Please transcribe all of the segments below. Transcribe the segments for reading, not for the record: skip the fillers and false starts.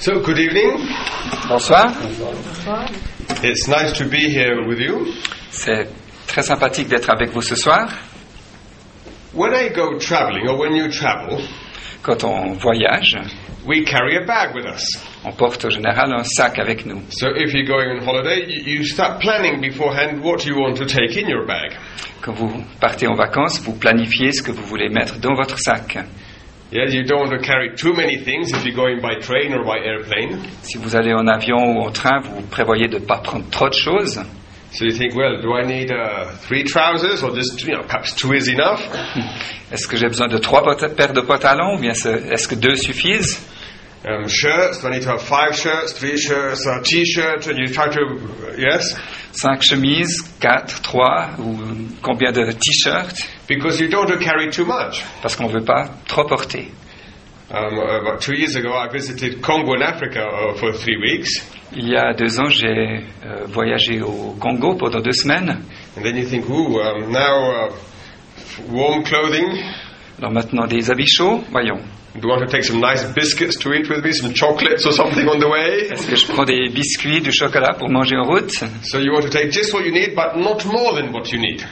So, good evening. Bonsoir. It's nice to be here with you. C'est très sympathique d'être avec vous ce soir. When I go traveling, or when you travel, Quand on voyage, we carry a bag with us. on porte en général un sac avec nous. So if you're going on holiday, you start planning beforehand what you want to take in your bag. Quand vous partez en vacances, vous planifiez ce que vous voulez mettre dans votre sac. Yeah, you don't want to carry too many things if you're going by train or by airplane. Si vous allez en avion ou en train, vous prévoyez de ne pas prendre trop de choses. So you think, well, do I need 3 trousers or just, perhaps 2 is enough? Est-ce que j'ai besoin de 3 paires de pantalons ou bien est-ce que 2 suffisent? Shirts, do I need to have 5 shirts, 3 shirts, a t-shirt, and you try to, yes? 5 chemises, 4, 3 ou combien de t-shirts? Because you don't want to carry too much. Parce qu'on ne veut pas trop porter. About 2 years ago, I visited Congo in Africa for 3 weeks. Il y a 2 ans, j'ai voyagé au Congo pendant 2 semaines. And then you think, now warm clothing. Alors maintenant, des habits chauds, voyons. Do you want to take some nice biscuits to eat with me, some chocolates or something on the way? Est-ce que je prends des biscuits, du chocolat pour manger en route? So you want to take just what you need, but not more than what you need.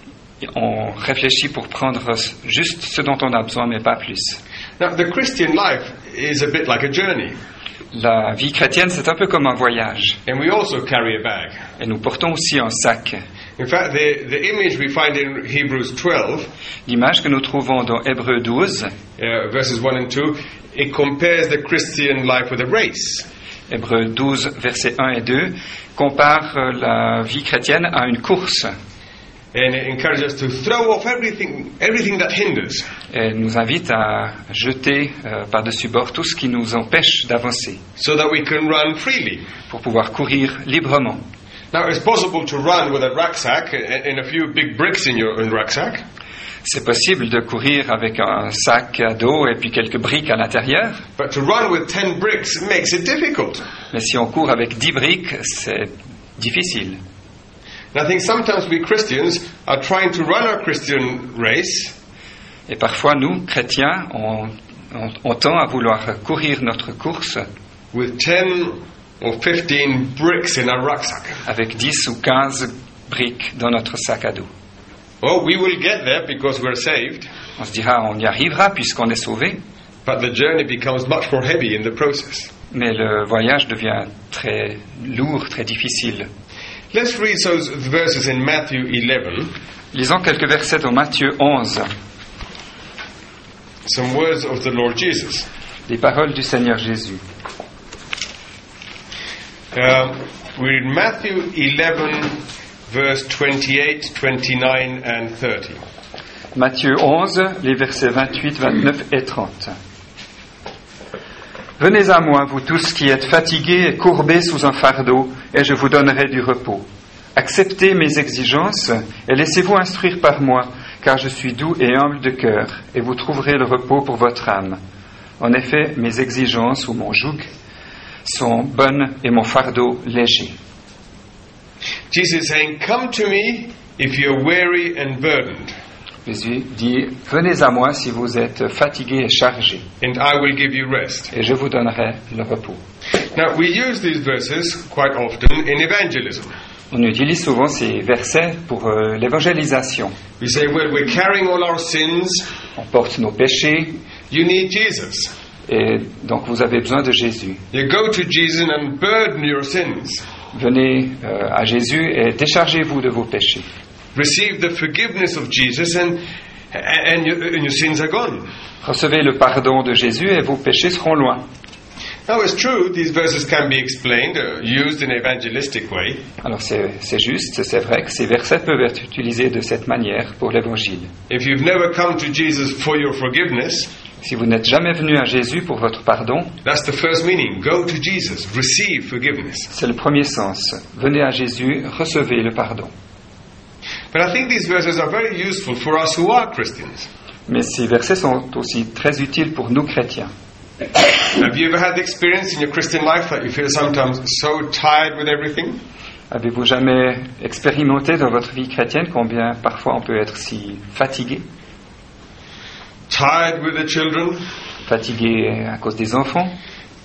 On réfléchit pour prendre juste ce dont on a besoin, mais pas plus. Now, the Christian life is a bit like a journey. La vie chrétienne, c'est un peu comme un voyage. And we also carry a bag. Et nous portons aussi un sac. In fact, the image we find in Hebrews 12, L'image que nous trouvons dans Hébreux 12, verses 1 and 2, it compares the Christian life with a race. Hébreux 12, versets 1 et 2, compare la vie chrétienne à une course. And it encourages us to throw off everything that hinders. Et nous invite à jeter par-dessus bord tout ce qui nous empêche d'avancer, So that we can run freely. pour pouvoir courir librement. Now, it's possible to run with a rucksack and a few big bricks in your rucksack. C'est possible de courir avec un sac à dos et puis quelques briques à l'intérieur, But to run with 10 bricks makes it difficult. mais si on court avec 10 briques, c'est difficile. And I think sometimes we Christians are trying to run our Christian race, Et parfois, nous, chrétiens, on tend à vouloir courir notre course with 10 or 15 bricks in our rucksack. avec 10 ou 15 briques dans notre sac à dos. Oh, we will get there because we're saved, On se dira, on y arrivera puisqu'on est sauvé, but the journey becomes much more heavy in the process. mais le voyage devient très lourd, très difficile. Let's read those verses in Matthew 11, Lisons quelques versets dans Matthieu 11, some words of the Lord Jesus. les paroles du Seigneur Jésus. We read Matthew 11, verse 28, 29 and 30. Matthieu 11, les versets 28, 29 et 30. Venez à moi, vous tous qui êtes fatigués et courbés sous un fardeau, et je vous donnerai du repos. Acceptez mes exigences et laissez-vous instruire par moi, car je suis doux et humble de cœur, et vous trouverez le repos pour votre âme. En effet, mes exigences ou mon joug sont bonnes et mon fardeau léger. Jesus is saying, come to me if you're weary and burdened, Jésus dit, venez à moi si vous êtes fatigués et chargés, and I will give you rest. et je vous donnerai le repos. Now, we use these verses quite often in evangelism. On utilise souvent ces versets pour l'évangélisation. We say, well, we're carrying all our sins. On porte nos péchés, You need Jesus. et donc vous avez besoin de Jésus. You go to Jesus and burden your sins. Venez à Jésus et déchargez-vous de vos péchés. Receive the forgiveness of Jesus and your sins are gone. Recevez le pardon de Jésus et vos péchés seront loin. Now, it's true, these verses can be explained, used in an evangelistic way. Alors c'est juste, c'est vrai que ces versets peuvent être utilisés de cette manière pour l'Évangile. If you've never come to Jesus for your forgiveness, Si vous n'êtes jamais venu à Jésus pour votre pardon, that's the first meaning. Go to Jesus, receive forgiveness. c'est le premier sens. Venez à Jésus, recevez le pardon. But I think these verses are very useful for us who are Christians. Mais ces versets sont aussi très utiles pour nous chrétiens. Have you ever had the experience in your Christian life that you feel sometimes so tired with everything? Avez-vous jamais expérimenté dans votre vie chrétienne combien parfois on peut être si fatigué? Tired with the children, Fatigué à cause des enfants,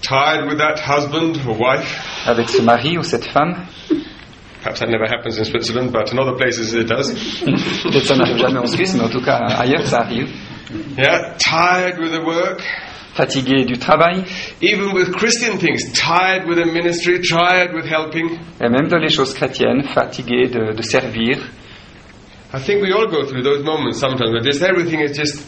tired with that husband or wife. avec ce mari ou cette femme. Perhaps that never happens in Switzerland, but in other places it does. Peut-être ça n'arrive jamais en Suisse, mais en tout cas ailleurs ça arrive. Yeah, tired with the work. Fatigué du travail, Even with Christian things, tired with the ministry, tired with helping. et même dans les choses chrétiennes, fatigué de servir. I think we all go through those moments sometimes where just everything is just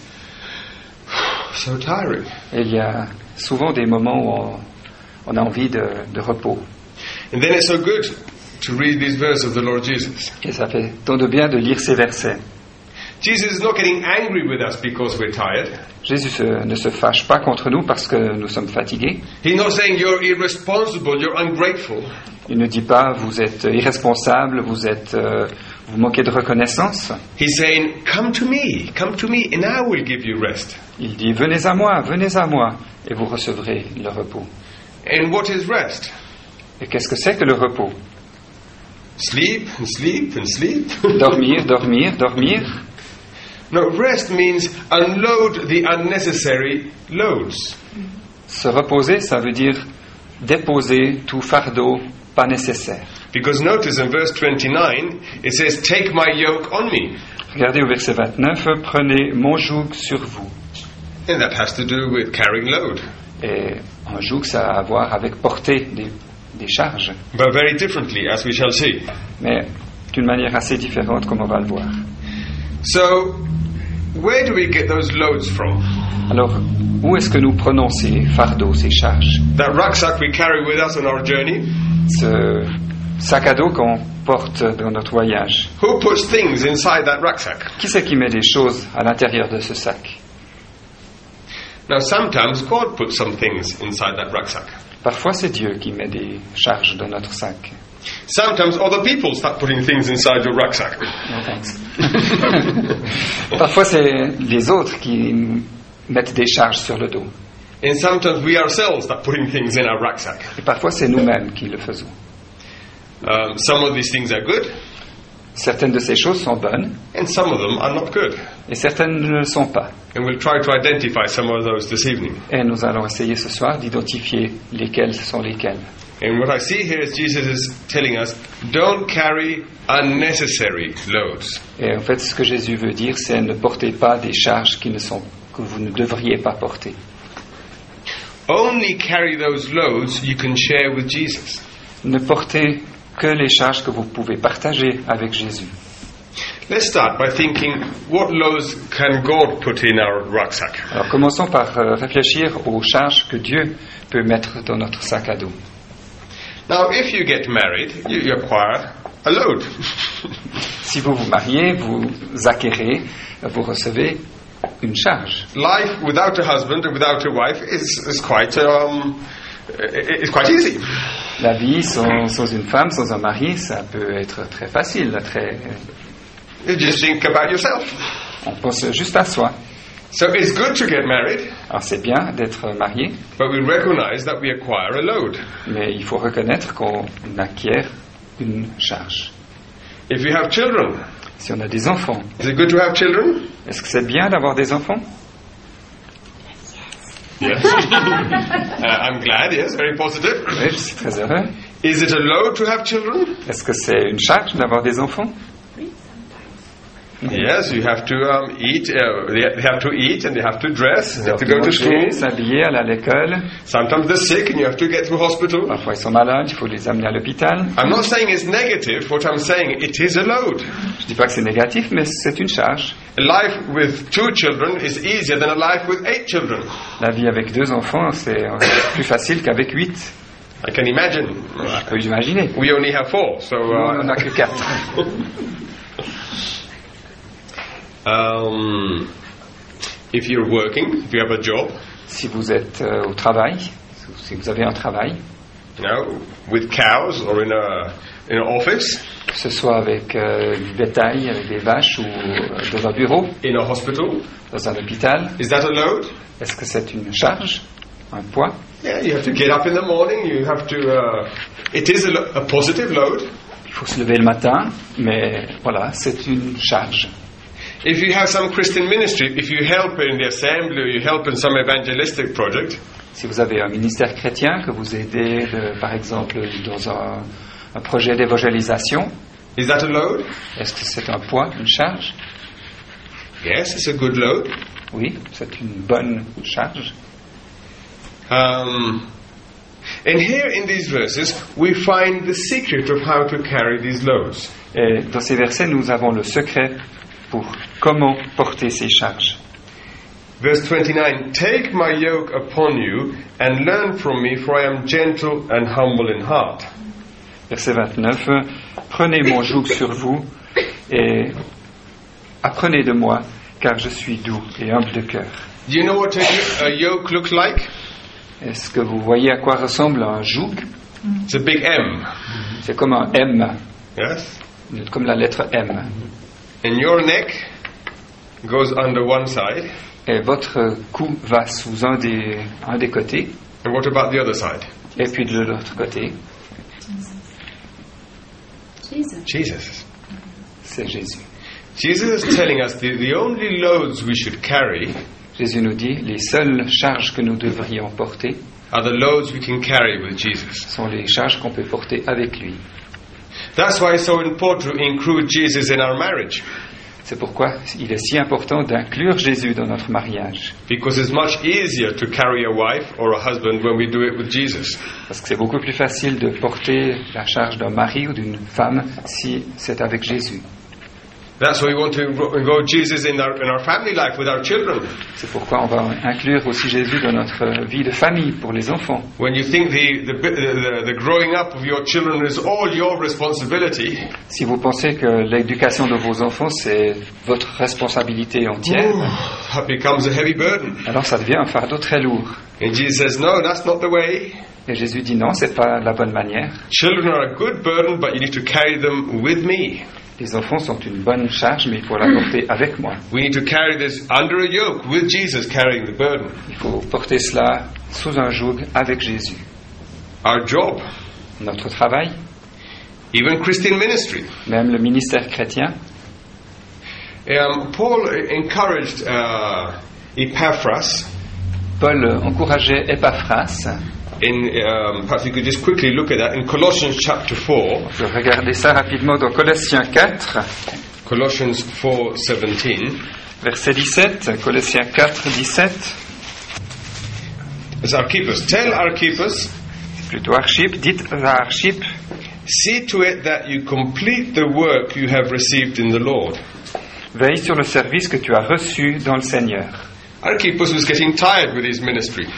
so tiring. Et il y a souvent des moments où on a envie de repos. And then it's so good to read these verses of the Lord Jesus. Et ça fait tant de bien de lire ces versets. Jesus is not getting angry with us because we're tired. Jésus ne se fâche pas contre nous parce que nous sommes fatigués. He's not saying you're irresponsible, you're ungrateful. Il ne dit pas vous êtes irresponsable, vous manquez de reconnaissance. He's saying, come to me, and I will give you rest. Il dit venez à moi, et vous recevrez le repos. And what is rest? Et qu'est-ce que c'est que le repos? Sleep and sleep and sleep. Dormir, dormir, dormir. No, rest means unload the unnecessary loads. Se reposer, ça veut dire déposer tout fardeau pas nécessaire. Because notice in verse 29, it says, take my yoke on me. Regardez au verset 29, prenez mon joug sur vous. And that has to do with carrying load. Et un joug, ça a à voir avec porter des charges. But very differently, as we shall see. Mais d'une manière assez différente, comme on va le voir. So, where do we get those loads from? Alors, où est-ce que nous prenons ces fardeaux, ces charges? That rucksack we carry with us on our journey? Ce sac à dos qu'on porte dans notre voyage. Who puts things inside that rucksack? Qui c'est qui met des choses à l'intérieur de ce sac? Now, sometimes God puts some things inside that rucksack. Parfois, c'est Dieu qui met des charges dans notre sac. Sometimes other people start putting things inside your rucksack. No thanks. Parfois, c'est les autres qui mettent des charges sur le dos. And sometimes we ourselves start putting things in our rucksack. Et parfois, c'est nous-mêmes qui le faisons. Some of these things are good, Certaines de ces choses sont bonnes and some of them are not good. et certaines ne le sont pas. And we'll try to identify some of those this evening. Et nous allons essayer ce soir d'identifier lesquelles sont lesquelles. And what I see here is Jesus is telling us, don't carry unnecessary loads. Et en fait, ce que Jésus veut dire, c'est ne portez pas des charges que vous ne devriez pas porter. Only carry those loads you can share with Jesus. Ne portez que les charges que vous pouvez partager avec Jésus. Let's start by thinking, what loads can God put in our rucksack? Alors commençons par réfléchir aux charges que Dieu peut mettre dans notre sac à dos. Now, if you get married, you acquire a load. Si vous vous mariez, vous acquérez, vous recevez une charge. Life without a husband and without a wife is quite easy. La vie sans une femme, sans un mari, ça peut être très facile, You just think about yourself. on pense juste à soi. So it's good to get married, Alors c'est bien d'être marié, but we recognize that we acquire a load. mais il faut reconnaître qu'on acquiert une charge. If you have children, Si on a des enfants, is it good to have children? est-ce que c'est bien d'avoir des enfants? Yes. I'm glad, yes, very positive. Oui, je suis très heureux. Is it a load to have children? Est-ce que c'est une charge d'avoir des enfants? Yes, you have to eat. They have to eat and they have to dress. They have to go to school. Manger, s'habiller, aller à l'école. Sometimes they're sick and you have to get to hospital. Parfois ils sont malades, il faut les amener à l'hôpital. I'm not saying it's negative. What I'm saying, it is a load. Je dis pas que c'est négatif, mais c'est une charge. A life with 2 children is easier than a life with 8 children. La vie avec 2 enfants, c'est plus facile qu'avec 8. I can imagine. Je peux imaginer. We only have 4, so. Nous, on n'en a que 4. If you're working, if you have a job, Si vous êtes au travail, si vous avez un travail, with cows or in an office, que ce soit avec du bétail, avec des vaches ou dans un bureau, in a hospital, dans un hôpital, is that a load? est-ce que c'est une charge, un poids? Yeah, you have to get up in the morning. You have to. It is a positive load. Il faut se lever le matin, mais voilà, c'est une charge. If you have some Christian ministry, if you help in the assembly or you help in some evangelistic project, Si vous avez un ministère chrétien que vous aidez, par exemple, dans un projet d'évangélisation, is that a load? est-ce que c'est un poids, une charge? Yes, it's a good load. Oui, c'est une bonne charge. And here in these verses, we find the secret of how to carry these loads. Et dans ces versets, nous avons le secret pour comment porter ces charges. Verse 29, take my yoke upon you and learn from me, for I am gentle and humble in heart. Verset 29, prenez mon joug sur vous et apprenez de moi, car je suis doux et humble de cœur. Do you know what a yoke looks like? Est-ce que vous voyez à quoi ressemble un joug? It's a big M. C'est comme un M, Yes? comme la lettre M. And your neck goes under one side. Et votre cou va sous un des côtés, And what about the other side? et puis de l'autre côté, Jesus. c'est Jésus. Jesus is telling us the only loads we should carry Jésus nous dit, les seules charges que nous devrions porter are the loads we can carry with Jesus. sont les charges qu'on peut porter avec lui. That's why it's so important to include Jesus in our marriage. C'est pourquoi il est si important d'inclure Jésus dans notre mariage. Because it's much easier to carry a wife or a husband when we do it with Jesus. Parce que c'est beaucoup plus facile de porter la charge d'un mari ou d'une femme si c'est avec Jésus. That's why we want to involve Jesus in our family life with our children. C'est pourquoi on va inclure aussi Jésus dans notre vie de famille pour les enfants. When you think the growing up of your children is all your responsibility, Si vous pensez que l'éducation de vos enfants c'est votre responsabilité entière, that becomes a heavy burden. alors ça devient un fardeau très lourd. And Jesus says, no, that's not the way. Et Jésus dit non, c'est pas la bonne manière. Children are a good burden, but you need to carry them with me. Les enfants sont une bonne charge, mais il faut la porter avec moi. We need to carry this under a yoke with Jesus carrying the burden. Il faut porter cela sous un joug avec Jésus. Our job, Notre travail, even Christian ministry. même le ministère chrétien. Paul encouraged Epaphras Paul encourageait Epaphras. perhaps you could just quickly look at that in Colossians chapter 4. Je vais regarder ça rapidement dans Colossiens 4, Colossians 4:17. verset 17. Colossiens 4, 17. It's Archippus. Tell Archippus, Plutôt Archippe, dites à Archippe, see to it that you complete the work you have received in the Lord. veille sur le service que tu as reçu dans le Seigneur. Archippus was getting tired with his ministry.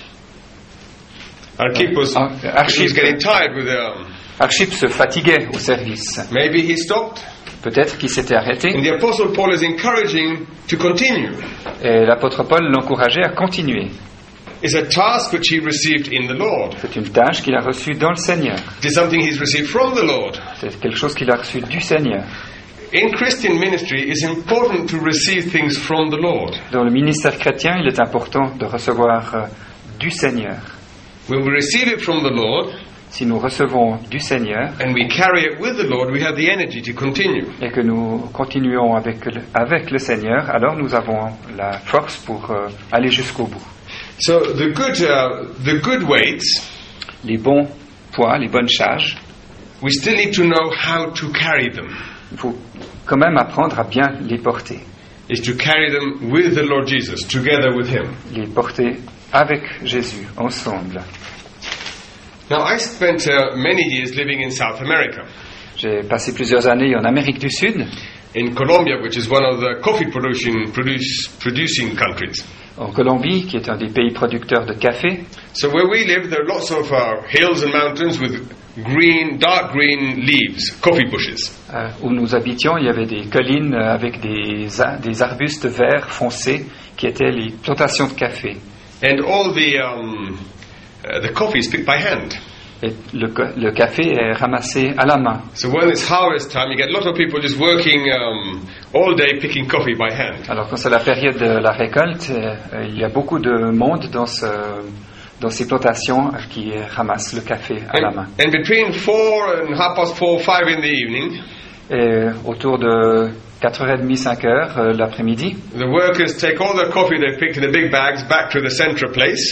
Archippus was getting tired with Archippe se fatiguait au service. maybe he stopped. Peut-être qu'il s'était arrêté. And the Apostle Paul is encouraging to continue. Et l'apôtre Paul l'encourageait à continuer. It's a task which he received in the Lord. C'est une tâche qu'il a reçue dans le Seigneur. It is something he's received from the Lord. C'est quelque chose qu'il a reçu du Seigneur. In Christian ministry, it's important to receive things from the Lord. Dans le ministère chrétien, il est important de recevoir du Seigneur. When we receive it from the Lord, Si nous recevons du Seigneur and we carry it with the Lord, we have the energy to continue. et que nous continuons avec le Seigneur, alors nous avons la force pour aller jusqu'au bout. So the good weights, Les bons poids, les bonnes charges, we still need to know how to carry them. il faut quand même apprendre à bien les porter. Is to carry them with the Lord Jesus, together with Him. Les porter avec Jésus, ensemble. Now, I spent many years living in South America, J'ai passé plusieurs années en Amérique du Sud, in Colombia, which is one of the coffee producing countries. en Colombie, qui est un des pays producteurs de café. So where we live, there are lots of hills and mountains with dark green leaves, coffee bushes. Où nous habitions, il y avait des collines avec des arbustes verts foncés qui étaient les plantations de café. And all the coffee is picked by hand. Et le café est ramassé à la main. So when it's harvest time, you get a lot of people just working all day picking coffee by hand. Alors quand c'est la période de la récolte, il y a beaucoup de monde dans ces plantations qui ramassent le café à la main. And between 4 and 4:30, 5 in the evening, Et autour de 4h30, 5h l'après-midi, the workers take all the coffee they picked in the big bags back to the central place.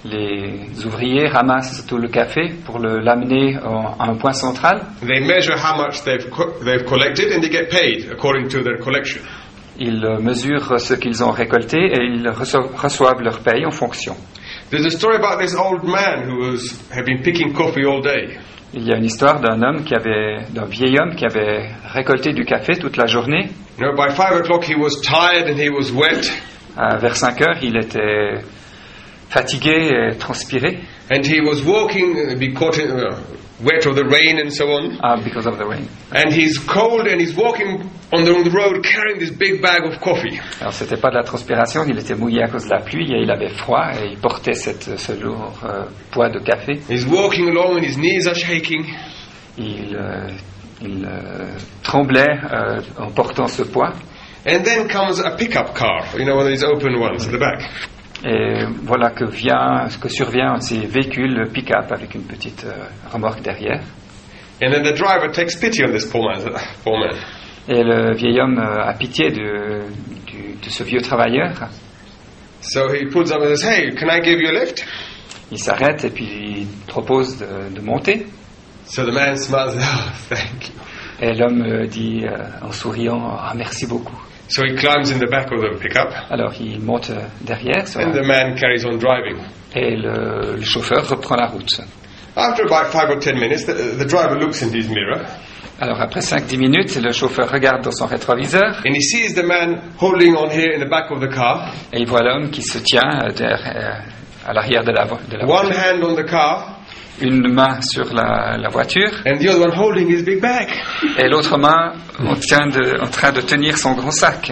Les ouvriers ramassent tout le café pour l'amener à un point central. They measure how much they've collected and they get paid according to their collection. Ils mesurent ce qu'ils ont récolté et ils reçoivent leur paye en fonction. There's a story about this old man who had been picking coffee all day. Il y a une histoire d'un vieil homme qui avait récolté du café toute la journée. You know, by 5 o'clock he was tired and he was wet. Vers 5 heures, il était fatigué et transpiré. And he was walking, be caught in wet of the rain and so on. Because of the rain. And he's cold and he's walking on the road carrying this big bag of coffee. Alors c'était pas de la transpiration, il était mouillé à cause de la pluie et il avait froid et il portait ce lourd poids de café. He's walking along and his knees are shaking. Il tremblait en portant ce poids. And then comes a pickup car, you know, one of these open ones at the back. Et voilà que survient ces véhicules pick-up avec une petite remorque derrière. And then the driver takes pity on this poor man. Et le vieil homme a pitié de ce vieux travailleur. So he pulls up and says, "Hey, can I give you a lift?" Il s'arrête et puis il propose de monter. So the man smiles, "Oh, thank you." Et l'homme dit en souriant, merci beaucoup. So he climbs in the back of the pickup. Alors il monte derrière. And the man carries on driving. Et le chauffeur reprend la route. After about 5 or 10 minutes, the driver looks in his mirror. Alors après 5-10 minutes, le chauffeur regarde dans son rétroviseur. And he sees the man holding on here in the back of the car. Et il voit l'homme qui se tient à l'arrière de la voiture. One hand on the car. Une main sur la voiture. And the other one holding his big bag. Et l'autre main en train de tenir son grand sac.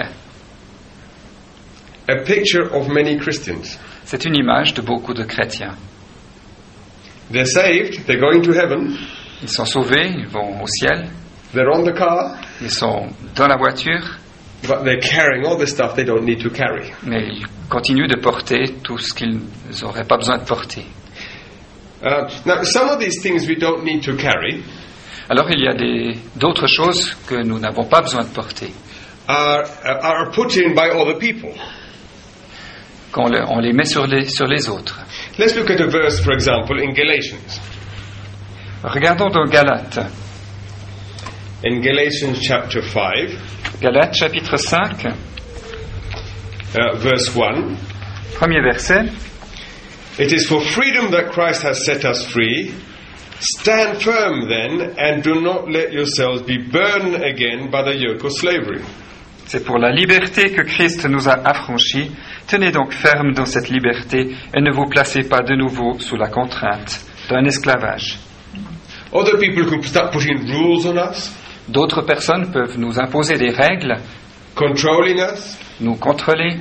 A picture of many Christians. C'est une image de beaucoup de chrétiens. They're saved, they're going to heaven. Ils sont sauvés, ils vont au ciel. They're on the car. Ils sont dans la voiture. But they're carrying all the stuff they don't need to carry. Mais ils continuent de porter tout ce qu'ils n'auraient pas besoin de porter. Now, some of these things we don't need to carry. Alors il y a d'autres choses que nous n'avons pas besoin de porter. Are put in by other people. On les met sur les autres. Let's look at a verse, for example, in Galatians. Regardons dans Galates. In Galatians chapter 5. Galates chapitre 5. Verse 1. Premier verset. It is for freedom that Christ has set us free. Stand firm then, and do not let yourselves be burdened again by the yoke of slavery. C'est pour la liberté que Christ nous a affranchis. Tenez donc ferme dans cette liberté et ne vous placez pas de nouveau sous la contrainte d'un esclavage. Other people can start putting rules on us. D'autres personnes peuvent nous imposer des règles, controlling us, nous contrôler,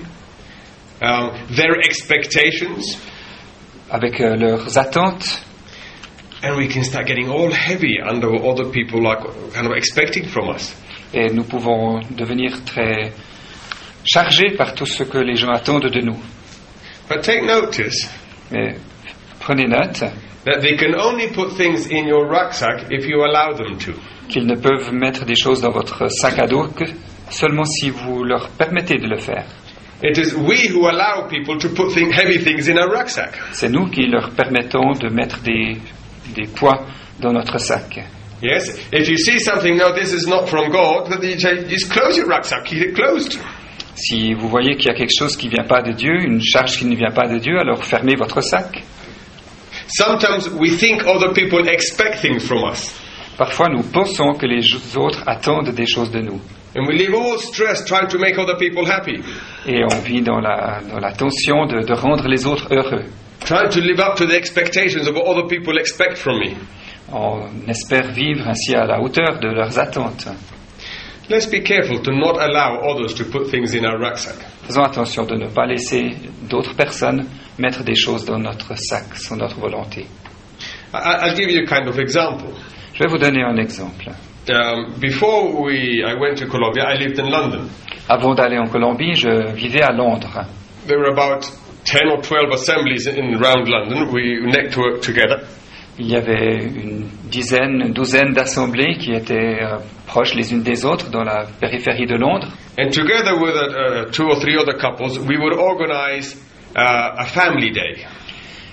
their expectations, avec leurs attentes. And we can start getting all heavy under what other people are kind of expecting from us. Et nous pouvons devenir très chargés par tout ce que les gens attendent de nous. But take notice. Mais prenez note. That they can only put things in your rucksack if you allow them to. Qu'ils ne peuvent mettre des choses dans votre sac à dos que seulement si vous leur permettez de le faire. It is we who allow people to put heavy things in our rucksack. C'est nous qui leur permettons de mettre des poids dans notre sac. Yes, if you see something, no, this is not from God, then you just close your rucksack, keep it closed. Si vous voyez qu'il y a quelque chose qui ne vient pas de Dieu, une charge qui ne vient pas de Dieu, alors fermez votre sac. Sometimes we think other people expect things from us. Parfois, nous pensons que les autres attendent des choses de nous. And we live all stressed trying to make other people happy. Et on vit dans la tension de rendre les autres heureux. Trying to live up to the expectations of what other people expect from me. On espère vivre ainsi à la hauteur de leurs attentes. Let's be careful to not allow others to put things in our rucksack. Faisons attention de ne pas laisser d'autres personnes mettre des choses dans notre sac sans notre volonté. I'll give you a kind of example. Je vais vous donner un exemple. Before I went to Colombia, I lived in London. Avant d'aller en Colombie, je vivais à Londres. There were about 10 or 12 assemblies around London. We networked together. Il y avait une douzaine d'assemblées qui étaient proches les unes des autres dans la périphérie de Londres. And together with 2 or 3 other couples, we would organize a family day.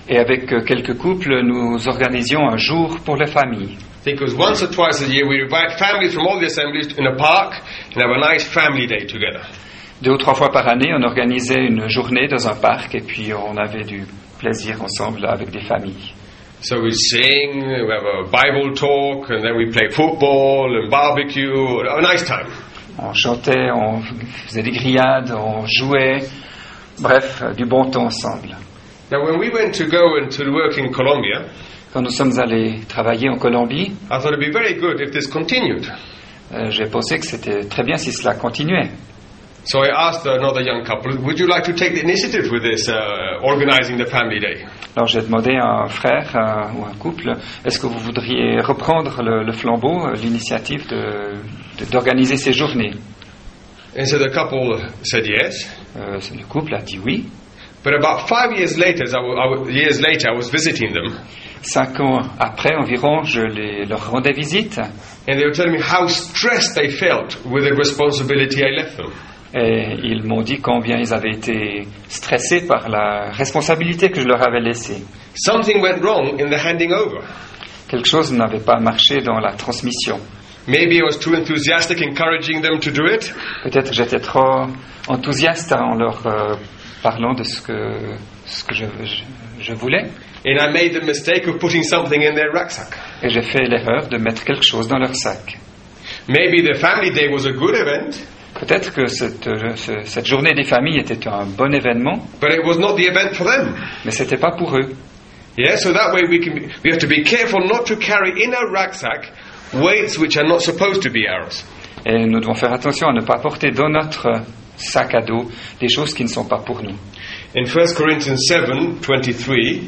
Et avec quelques couples, nous organisions un jour pour la famille. I think it was once or twice a year we invite families from all the assemblies in a park and have a nice family day together. 2 ou 3 fois par année, on organisait une journée dans un parc et puis on avait du plaisir ensemble avec des familles. So we sing, we have a Bible talk, and then we play football and barbecue. A nice time. On chantait, on faisait des grillades, on jouait, bref, du bon temps ensemble. Now when we went to go and to work in Colombia, Quand nous sommes allés travailler en Colombie, I thought it'd be very good if this continued. j'ai pensé que c'était très bien si cela continuait. So I asked another young couple, would you like to take the initiative with this, organizing the family day? Alors j'ai demandé à un frère ou un couple, est-ce que vous voudriez reprendre le flambeau, l'initiative d'organiser ces journées? And so the couple said yes. Le couple a dit oui. But about 5 years later, I was visiting them. 5 ans après environ, je leur rendais visite. And they were telling me how stressed they felt with the responsibility I left them. Et ils m'ont dit combien ils avaient été stressés par la responsabilité que je leur avais laissée. Something went wrong in the handing over. Quelque chose n'avait pas marché dans la transmission. Maybe I was too enthusiastic encouraging them to do it. Peut-être que j'étais trop enthousiaste en leur parlant de ce que je voulais. And I made the mistake of putting something in their rucksack. Et j'ai fait l'erreur de mettre quelque chose dans leur sac. Maybe the family day was a good event. Peut-être que cette journée des familles était un bon événement, But it was not the event for them. mais c'était pas pour eux. Yeah, so that way we have to be careful not to carry in our rucksack weights which are not supposed to be ours. Et nous devons faire attention à ne pas porter dans notre sac à dos des choses qui ne sont pas pour nous. In 1 Corinthians 7:23,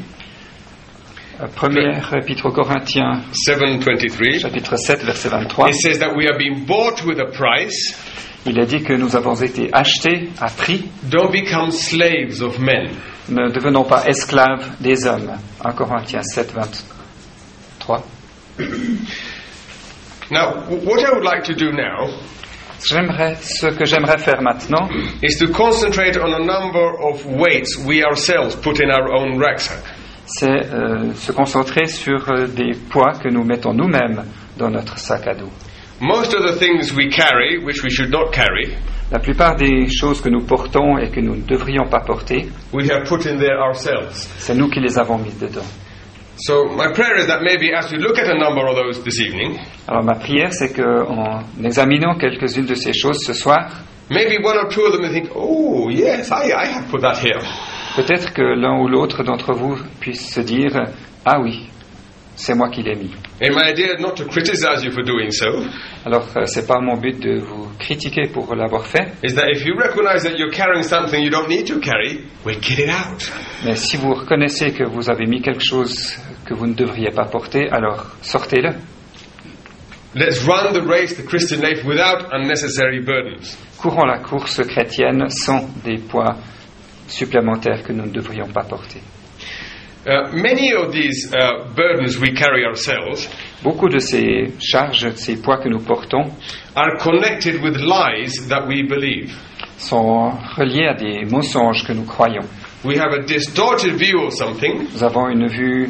Première épître aux Corinthiens, 7:23, chapitre 7, verset 23, it says that we are being bought with a price. il est dit que nous avons été achetés à prix. Don't become slaves of men. Ne devenons pas esclaves des hommes. 1 Corinthiens 7, 23. Now, what I would like to do now Ce que j'aimerais faire maintenant, is to concentrate on a number of weights we ourselves put in our own rucksack. c'est se concentrer sur des poids que nous mettons nous-mêmes dans notre sac à dos. Most of the things we carry, which we should not carry, La plupart des choses que nous portons et que nous ne devrions pas porter, we have put in there ourselves. c'est nous qui les avons mises dedans. So my prayer is that maybe as we look at a number of those this evening, Alors ma prière, c'est qu'en examinant quelques-unes de ces choses ce soir, maybe one or two of them will think, oh yes, I have put that here. peut-être que l'un ou l'autre d'entre vous puisse se dire « Ah oui, c'est moi qui l'ai mis ». And my idea is not to criticize you for doing so, Alors c'est pas mon but de vous critiquer pour l'avoir fait, is that if you recognize that you're carrying something you don't need to carry, well, get it out. mais si vous reconnaissez que vous avez mis quelque chose que vous ne devriez pas porter, alors sortez-le. Let's run the race, the Christian life, without unnecessary burdens. Courons la course chrétienne sans des poids supplémentaires que nous ne devrions pas porter. Many of these burdens we carry ourselves Beaucoup de ces charges, de ces poids que nous portons, are connected with lies that we believe. sont reliés à des mensonges que nous croyons. We have a distorted view of something, Nous avons une vue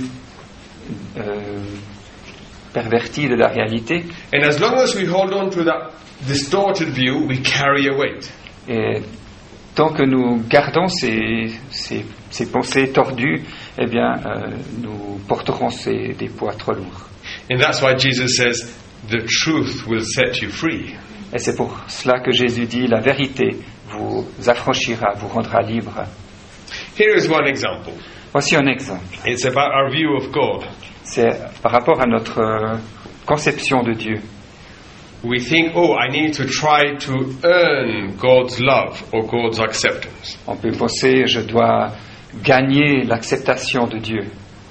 pervertie de la réalité, and as long as we hold on to that distorted view, we carry a weight. et tant que nous gardons ces pensées tordues, eh bien, nous porterons des poids trop lourds. And that's why Jesus says, the truth will set you free. Et c'est pour cela que Jésus dit, la vérité vous affranchira, vous rendra libre. Here is one example. Voici un exemple. It's about our view of God. C'est par rapport à notre conception de Dieu. We think, oh, I need to try to earn God's love or God's acceptance. On peut penser, je dois gagner l'acceptation de Dieu.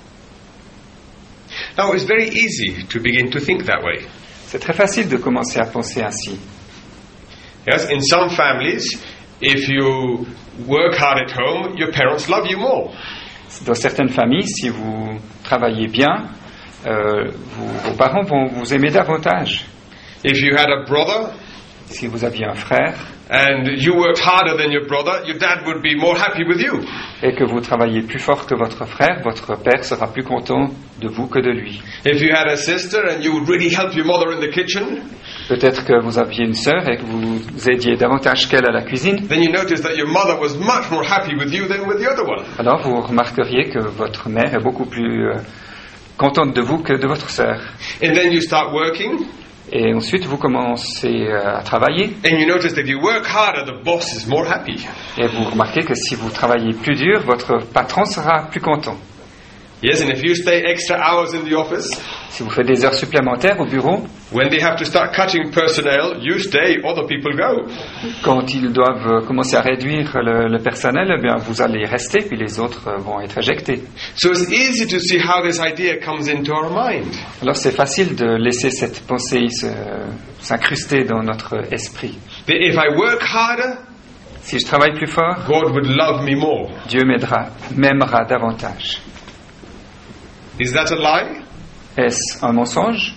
Now, it's very easy to begin to think that way. C'est très facile de commencer à penser ainsi. Yes, in some families, if you work hard at home, your parents love you more. Dans certaines familles, si vous travaillez bien, vos parents vont vous aimer davantage. If you had a brother Si vous aviez un frère and you worked harder than your brother, your dad would be more happy with you. et que vous travaillez plus fort que votre frère, votre père sera plus content de vous que de lui. If you had a sister and you would really help your mother in the kitchen, Peut-être que vous aviez une sœur et que vous aidiez davantage qu'elle à la cuisine. then you noticed that your mother was much more happy with you than with the other one. Alors vous remarqueriez que votre mère est beaucoup plus contente de vous que de votre sœur. And then you start working, Et ensuite vous commencez à travailler and you notice that if you work harder, the boss is more happy. et vous remarquez que si vous travaillez plus dur, votre patron sera plus content. Yes, and if you stay extra hours in the office, Si vous faites des heures supplémentaires au bureau, when they have to start cutting personnel, you stay, other people go. quand ils doivent commencer à réduire le personnel, eh bien vous allez rester, puis les autres vont être éjectés. So it's easy to see how this idea comes into our mind. Alors c'est facile de laisser cette pensée s'incruster dans notre esprit. That if I work harder, Si je travaille plus fort, God would love me more. Dieu m'aimera davantage. Is that a lie? Est-ce un mensonge?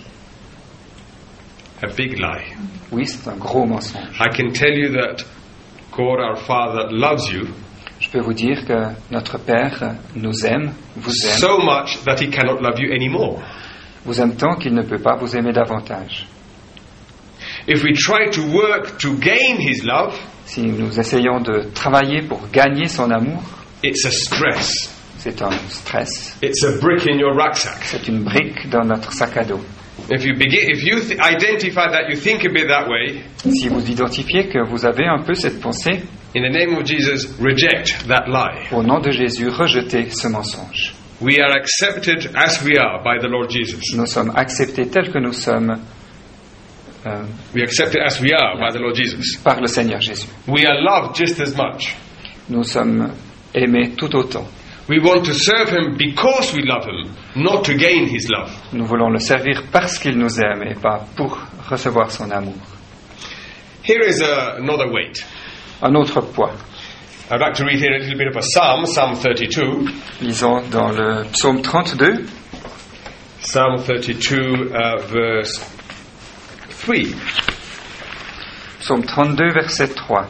A big lie. Oui, c'est un gros mensonge. I can tell you that God our Father loves you Je peux vous dire que notre Père nous aime, vous aime, so much that He cannot love you anymore. vous aime tant qu'il ne peut pas vous aimer davantage. If we try to work to gain His love, Si nous essayons de travailler pour gagner son amour, it's a stress. c'est un stress, It's a brick in your rucksack. c'est une brique dans notre sac à dos. If you identify that you think a bit that way, Si vous identifiez que vous avez un peu cette pensée, in the name of Jesus, reject that lie. au nom de Jésus, rejetez ce mensonge. We are accepted as we are by the Lord Jesus. Nous sommes acceptés tels que nous sommes We are accepted as we are by the Lord Jesus. par le Seigneur Jésus. We are loved just as much. Nous sommes aimés tout autant. We want to serve Him because we love Him, not to gain His love. Nous voulons le servir parce qu'il nous aime et pas pour recevoir son amour. Here is another weight. Un autre poids. I'd like to read here a little bit of a psalm, Psalm 32. Lisons dans le psaume 32, Psalm 32, verse 3. psaume 32, verset 3.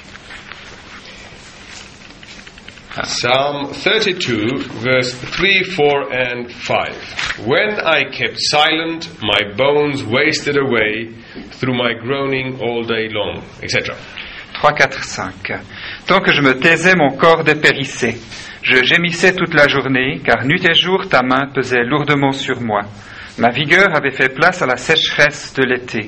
Psalm 32, verse 3, 4, and 5. When I kept silent, my bones wasted away through my groaning all day long, etc. 3, 4, 5. Tant que je me taisais, mon corps dépérissait. Je gémissais toute la journée, car nuit et jour ta main pesait lourdement sur moi. Ma vigueur avait fait place à la sécheresse de l'été.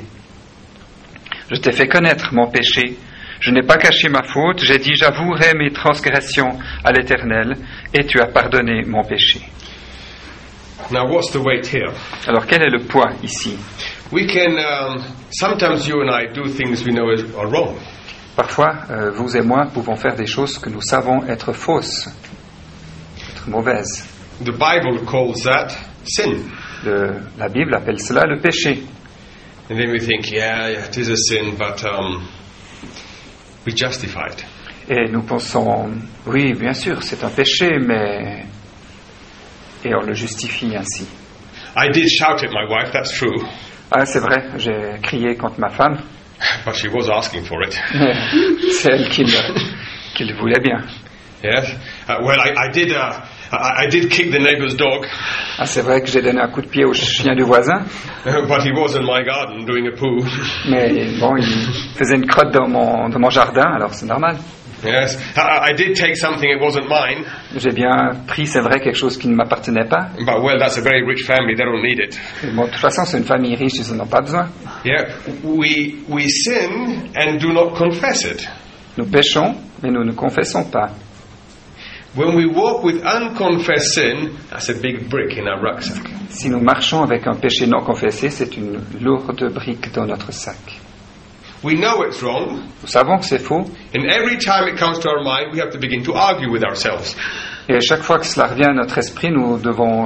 Je t'ai fait connaître mon péché. Je n'ai pas caché ma faute. J'ai dit, j'avouerai mes transgressions à l'Éternel, et tu as pardonné mon péché. Now, what's the weight here? Alors, quel est le poids ici? We can, sometimes you and I do things we know are wrong. Parfois, vous et moi pouvons faire des choses que nous savons être fausses, être mauvaises. The Bible calls that sin. La Bible appelle cela le péché. And then we think, yeah, it is a sin, but we justify it. Et nous pensons, oui, bien sûr, c'est un péché, mais... Et on le justifie ainsi. I did shout at my wife, that's true. Ah, c'est vrai, j'ai crié contre ma femme, But she was asking for it. mais c'est elle qui le voulait bien. Yes. Well, I did kick the neighbor's dog, Ah, c'est vrai que j'ai donné un coup de pied au chien du voisin, but he was in my garden doing a poo. mais bon, il faisait une crotte dans mon jardin, alors c'est normal. Yes. I did take something, it wasn't mine. J'ai bien pris, c'est vrai, quelque chose qui ne m'appartenait pas. But, well, that's a very rich family, they don't need it. Mais bon, de toute façon, c'est une famille riche, ils n'en ont pas besoin. Yeah. We sin and do not confess it. Nous péchons, mais nous ne confessons pas. When we walk with unconfessed sin, that's a big brick in our rucksack. Si nous marchons avec un péché non confessé, c'est une lourde brique dans notre sac. We know it's wrong, Nous savons que c'est faux, and every time it comes to our mind, we have to begin to argue with ourselves. et à chaque fois que cela revient à notre esprit, nous devons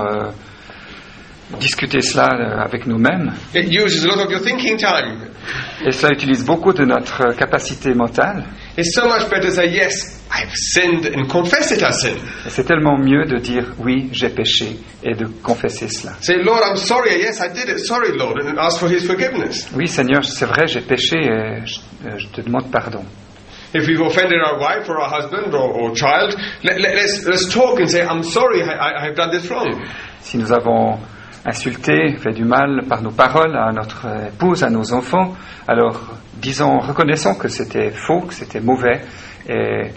discuter cela avec nous-mêmes. It uses a lot of your thinking time. Et cela utilise beaucoup de notre capacité mentale. It's so much better to say, yes, I've sinned and confess it as sin. Et c'est tellement mieux de dire oui, j'ai péché et de confesser cela. Say, Lord, I'm sorry. Yes, I did it. Sorry, Lord, and ask for His forgiveness. Oui, Seigneur, c'est vrai, j'ai péché et je te demande pardon. If we've offended our wife or our husband or child, let's talk and say, I'm sorry, I've done this wrong. Si nous avons insulté, fait du mal par nos paroles à notre épouse, à nos enfants, alors reconnaissons que c'était faux, que c'était mauvais et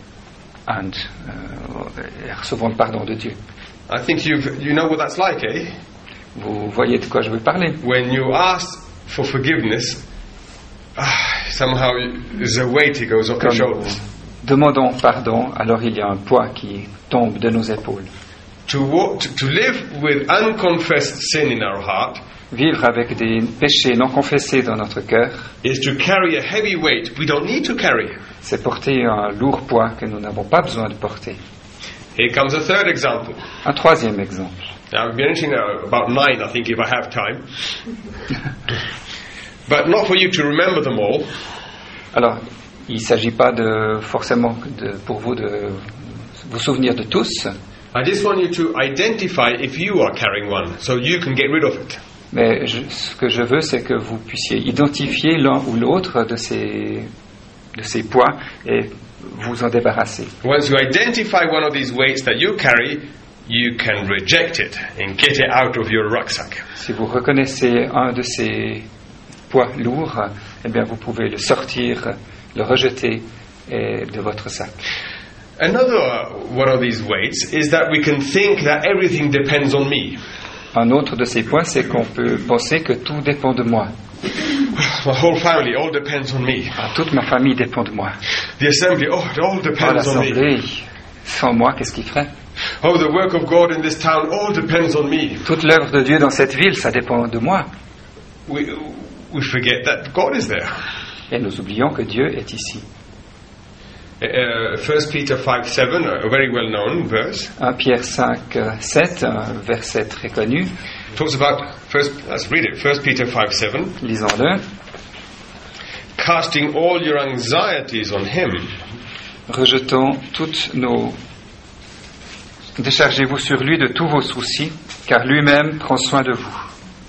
recevons le pardon de Dieu. I think you know what that's like, eh? Vous voyez de quoi je veux parler. When you ask for forgiveness, somehow there's a weight that goes off your shoulders. Demandons pardon, alors il y a un poids qui tombe de nos épaules. To live with unconfessed sin in our heart, vivre avec des péchés non confessés dans notre cœur, is to carry a heavy weight we don't need to carry. C'est porter un lourd poids que nous n'avons pas besoin de porter. Here comes a third example. Un troisième exemple. Now, I'm mentioning about 9, I think, if I have time. But not for you to remember them all. Alors, il ne s'agit pas forcément pour vous de vous souvenir de tous. I just want you to identify if you are carrying one, so you can get rid of it. Mais ce que je veux, c'est que vous puissiez identifier l'un ou l'autre de ces poids et vous en débarrasser. Once you identify one of these weights that you carry, you can reject it and get it out of your rucksack. Si vous reconnaissez un de ces poids lourds, eh bien vous pouvez le sortir, le rejeter de votre sac. Another one of these weights is that we can think that everything depends on me. Un autre de ces points, c'est qu'on peut penser que tout dépend de moi. My whole family all depends on me. Toute ma famille dépend de moi. The assembly, it all depends on me. L'assemblée, sans moi, qu'est-ce qu'il ferait? Oh, the work of God in this town all depends on me. Toute l'œuvre de Dieu dans cette ville, ça dépend de moi. We forget that God is there. Et nous oublions que Dieu est ici. 1 Peter 5:7, a very well-known verse. 1 Pierre 5:7, un verset très connu. Talks about let's read it. 1 Peter 5:7. Lisons-le. Casting all your anxieties on Him. Rejetons toutes nos. Déchargez-vous sur lui de tous vos soucis, car lui-même prend soin de vous.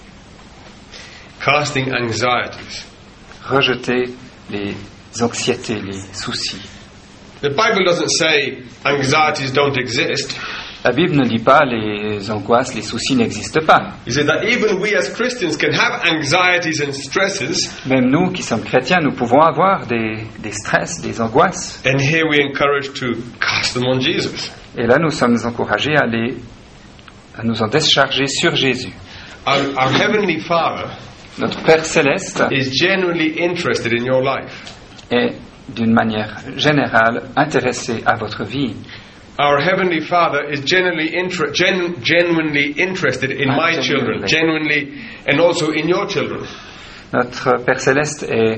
Casting anxieties. Rejetez les anxiétés, les soucis. The Bible doesn't say anxieties don't exist. La Bible ne dit pas les angoisses, les soucis n'existent pas. It says that even we as Christians can have anxieties and stresses. Même nous qui sommes chrétiens, nous pouvons avoir des stress, des angoisses. And here we encourage to cast them on Jesus. Et là, nous sommes encouragés à nous en décharger sur Jésus. Our Heavenly Father, notre Père céleste, is genuinely interested in your life. Est d'une manière générale intéressé à votre vie. Our Heavenly Father is genuinely interested in my children, genuinely, and also in your children. Notre Père céleste est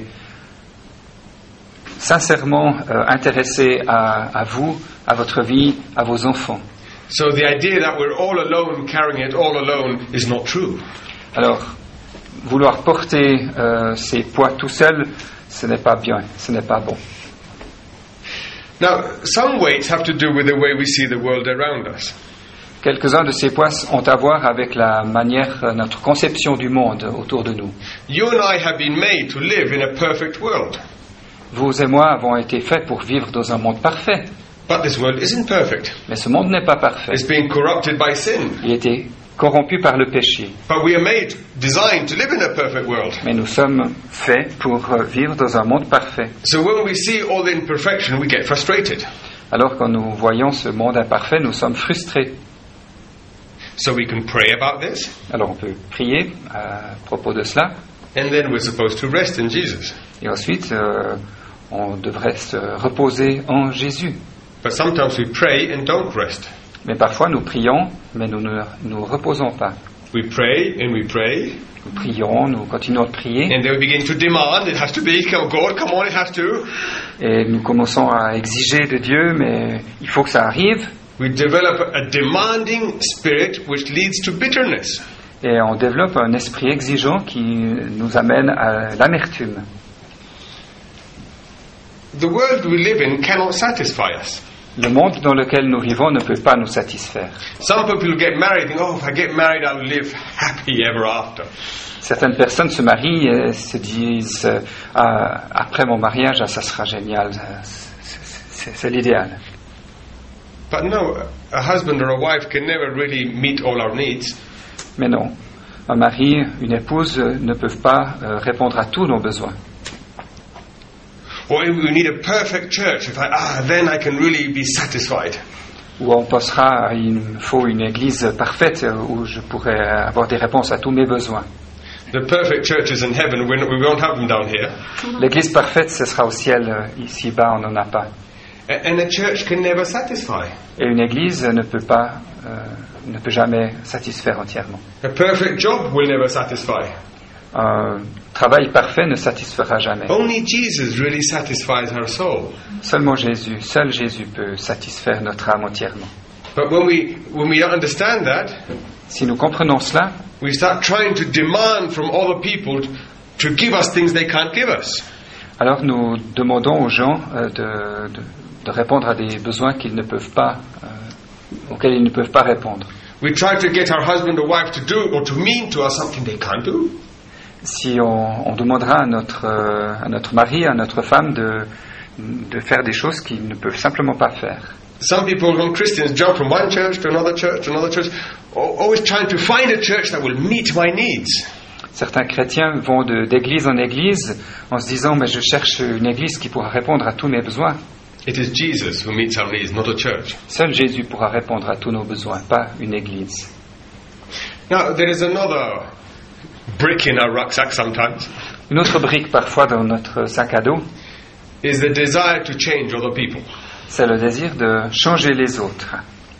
sincèrement intéressé à vous, à votre vie, à vos enfants. So the idea that we're all alone, carrying it all alone, is not true. Alors, vouloir porter ces poids tout seul, ce n'est pas bien, ce n'est pas bon. Now, some weights have to do with the way we see the world around us. Quelques-uns de ces poids ont à voir avec la manière, notre conception du monde autour de nous. You and I have been made to live in a perfect world. Vous et moi avons été faits pour vivre dans un monde parfait. But this world isn't perfect. Mais ce monde n'est pas parfait. It's being corrupted by sin. Il a été corrompu par le péché. But we are designed to live in a perfect world. Mais nous sommes faits pour vivre dans un monde parfait. So when we see all the imperfection, we get frustrated. Alors quand nous voyons ce monde imparfait, nous sommes frustrés. So we can pray about this. Alors on peut prier à propos de cela. And then we're supposed to rest in Jesus. Et ensuite, on devrait se reposer en Jésus. But sometimes we pray and don't rest. Mais parfois nous prions, mais nous ne nous reposons pas. We pray and we pray. Nous prions, nous continuons de prier. And then we begin to demand, it has to be, oh God, come on, it has to. Et nous commençons à exiger de Dieu, mais il faut que ça arrive. We develop a demanding spirit which leads to bitterness. Et on développe un esprit exigeant qui nous amène à l'amertume. The world we live in cannot satisfy us. Le monde dans lequel nous vivons ne peut pas nous satisfaire. Some people get married and think, oh, if I get married, I'll live happy ever after. Certaines personnes se marient et se disent après mon mariage, ça sera génial, c'est l'idéal. But no, a husband or a wife can never really meet all our needs. Mais non, un mari, une épouse ne peuvent pas répondre à tous nos besoins. Or we need a perfect church. Then I can really be satisfied. Ou on pensera, il me faut une église parfaite où je pourrais avoir des réponses à tous mes besoins. The perfect church is in heaven. We won't have them down here. L'église parfaite, ce sera au ciel. Ici-bas, on n'en a pas. And a church can never satisfy. Et une église ne peut jamais satisfaire entièrement. A perfect job will never satisfy. Un travail parfait ne satisfera jamais. Only Jesus really satisfies our soul. Seul Jésus peut satisfaire notre âme entièrement. But when we understand that, si nous comprenons cela, we start trying to demand from other people to give us things they can't give us. Alors nous demandons aux gens de répondre à des besoins qu'ils ne peuvent pas, auxquels ils ne peuvent pas répondre. We try to get our husband or wife to do or to mean to us something they can't do. Si on demandera à notre mari, à notre femme de faire des choses qu'ils ne peuvent simplement pas faire. Some people, some Christians, jump from one church to another church, always trying to find a church that will meet my needs. Certains chrétiens vont d'église en église en se disant mais je cherche une église qui pourra répondre à tous mes besoins. It is Jesus who meets our needs, not a church. Seul Jésus pourra répondre à tous nos besoins, pas une église. Now there is another brick in our rucksack sometimes. Une autre brique parfois dans notre sac à dos is the desire to change other people. C'est le désir de changer les autres.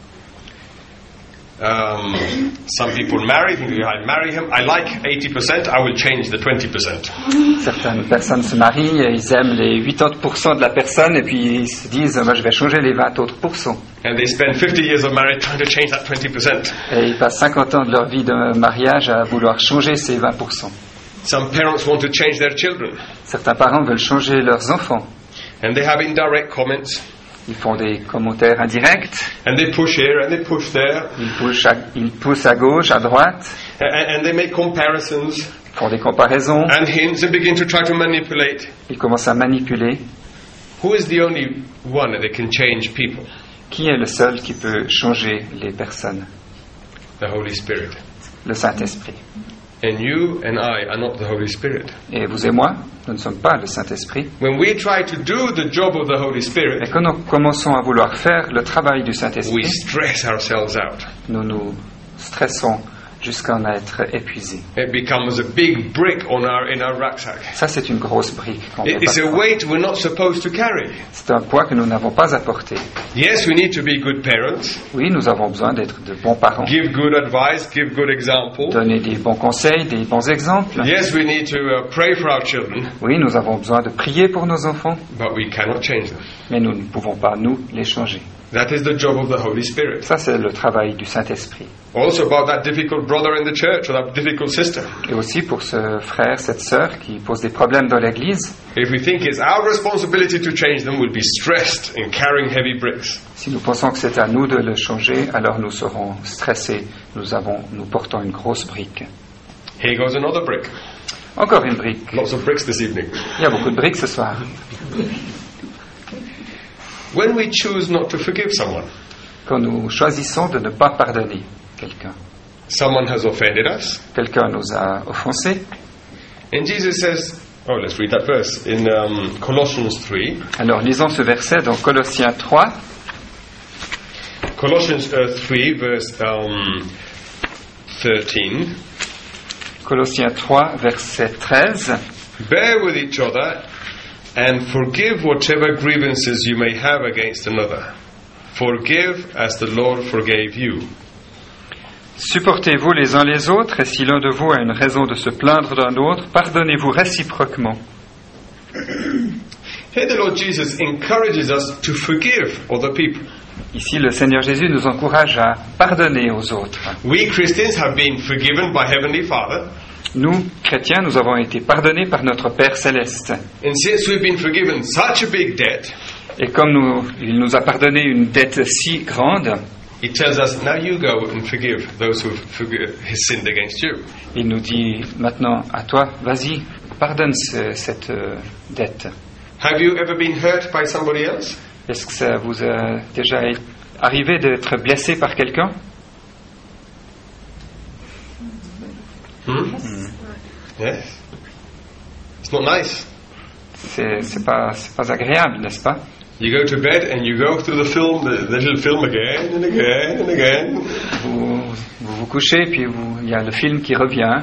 Some people marry, think I marry him, I like 80%, I will change the 20%. Certaines personnes se marient, ils aiment les 80% de la personne et puis ils se disent moi je vais changer les 20 autres %. And they spend 50 years of marriage trying to change that 20%. Et ils passent 50 ans de leur vie de mariage à vouloir changer ces 20%. Some parents want to change their children. Certains parents veulent changer leurs enfants. And they have indirect comments. Ils font des commentaires indirects. And they push here and they push there. Ils poussent à gauche, à droite. And they make comparisons. Ils font des comparaisons. And hints and begin to try to manipulate. Ils commencent à manipuler. Who is the only one that can change people? Qui est le seul qui peut changer les personnes? The Holy Spirit. Le Saint-Esprit. And you and I are not the Holy Spirit. Et vous et moi, nous ne sommes pas le Saint-Esprit. When we try to do the job of the Holy Spirit, et quand nous commençons à vouloir faire le travail du Saint-Esprit, we stress ourselves out. Nous nous stressons jusqu'à en être épuisés. It becomes a big brick in our rucksack. Ça, c'est une grosse brique. It's a weight we're not supposed to carry. C'est un poids que nous n'avons pas à porter. Yes, we need to be good parents. Oui, nous avons besoin d'être de bons parents. Give good advice, give good example. Donner des bons conseils, des bons exemples. Yes, we need to pray for our children. Oui, nous avons besoin de prier pour nos enfants. But we cannot change them. Mais nous ne pouvons pas, nous, les changer. That is the job of the Holy Spirit. Ça, c'est le travail du Saint-Esprit. Also about that difficult brother in the church or that difficult sister. Et aussi pour ce frère, cette sœur qui pose des problèmes dans l'église. If we think it's our responsibility to change them, we'll be stressed in carrying heavy bricks. Si nous pensons que c'est à nous de le changer, alors nous serons stressés. Nous portons une grosse brique. Here goes another brick. Encore une brique. Lots of bricks this evening. Il y a beaucoup de briques ce soir. When we choose not to forgive someone, quand nous choisissons de ne pas pardonner quelqu'un, someone has offended us. Quelqu'un nous a offensés. And Jesus says, let's read that verse in Colossians 3. Alors lisons ce verset dans Colossiens 3. Colossians 3 verse 13. Colossiens 3 verset 13. Bear with each other and forgive whatever grievances you may have against another. Forgive as the Lord forgave you. Supportez-vous les uns les autres, et si l'un de vous a une raison de se plaindre d'un autre, pardonnez-vous réciproquement. Here the Lord Jesus encourages us to forgive other people. Ici, le Seigneur Jésus nous encourage à pardonner aux autres. We Christians have been forgiven by Heavenly Father. Nous, chrétiens, nous avons été pardonnés par notre Père céleste. And since we've been forgiven such a big debt, Et comme il nous a pardonné une dette si grande, He tells us, now you go and forgive those who have sinned against you. il nous dit maintenant à toi, vas-y, pardonne cette dette. Have you ever been hurt by somebody else? Est-ce que ça vous a déjà arrivé d'être blessé par quelqu'un? Yes. It's not nice. C'est pas agréable, n'est-ce pas? You go to bed and you go through the little film again and again and again. Vous couchez, puis il y a le film qui revient.